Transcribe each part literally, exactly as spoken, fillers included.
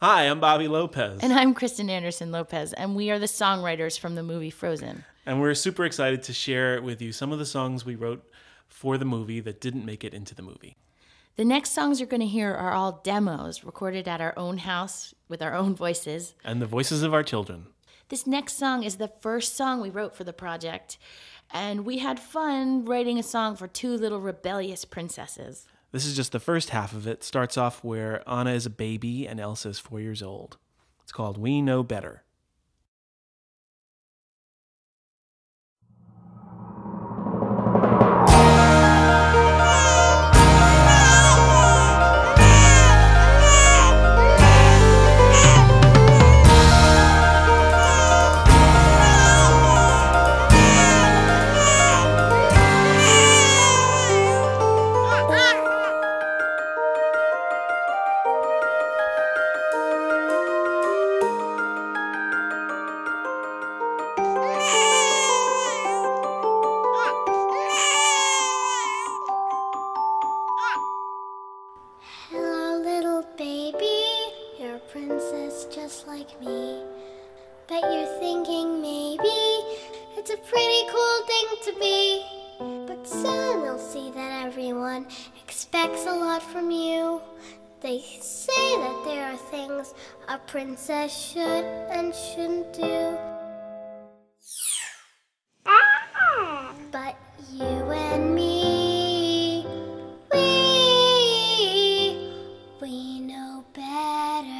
Hi, I'm Bobby Lopez. And I'm Kristen Anderson Lopez, and we are the songwriters from the movie Frozen. And we're super excited to share with you some of the songs we wrote for the movie that didn't make it into the movie. The next songs you're going to hear are all demos recorded at our own house with our own voices. And the voices of our children. This next song is the first song we wrote for the project, and we had fun writing a song for two little rebellious princesses. This is just the first half of it. Starts off where Anna is a baby and Elsa is four years old. It's called We Know Better. Just like me, but you're thinking maybe it's a pretty cool thing to be. But soon you'll see that everyone expects a lot from you. They say that there are things a princess should and shouldn't do. But you and me, we, we know better.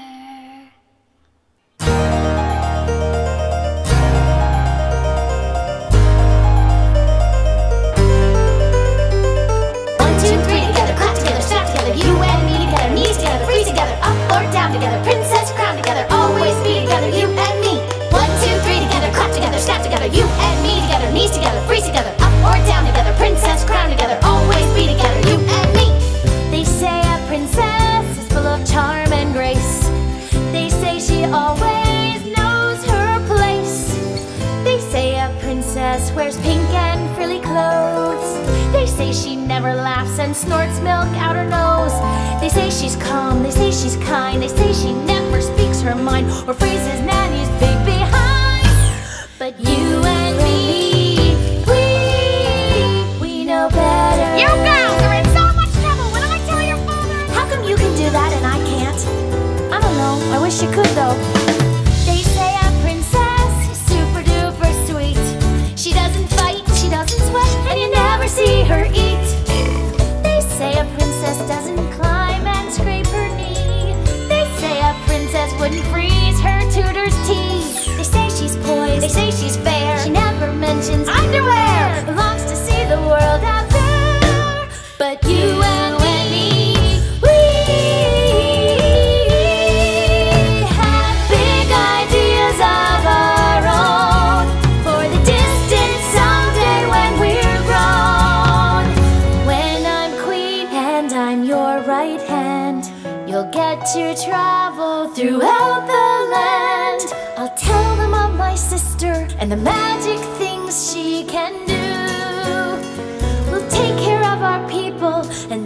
Together, princess crown together, always be together, you and me. One, two, three together, clap together, snap together, you and me together, knees together, freeze together, up or down together, princess crown together, always be together, you and me. They say a princess is full of charm and grace. They say she always knows her place. They say a princess wears pink and frilly clothes. They say she never laughs and snorts milk out her nose. They say she's calm, they say she's kind. They say she never speaks her mind or phrases nanny's big behind. But you and me, we, we know better. You girls are in so much trouble when I tell your father. How come you can do that and I can't? I don't know, I wish you could though. They say a princess is super duper sweet. She doesn't fight, she doesn't sweat, and you never see her eat. They say a princess doesn't climb and scrape her knee. They say a princess wouldn't freeze her tutor's tea. They say she's poised, they say she's fair. She never mentions underwear, longs to see the world out there. But you and me, we have big ideas of our own for the distant someday when we're grown. When I'm queen and I'm your right hand, you'll get to travel throughout the land. I'll tell them of my sister and the magic things she can do. We'll take care of our people and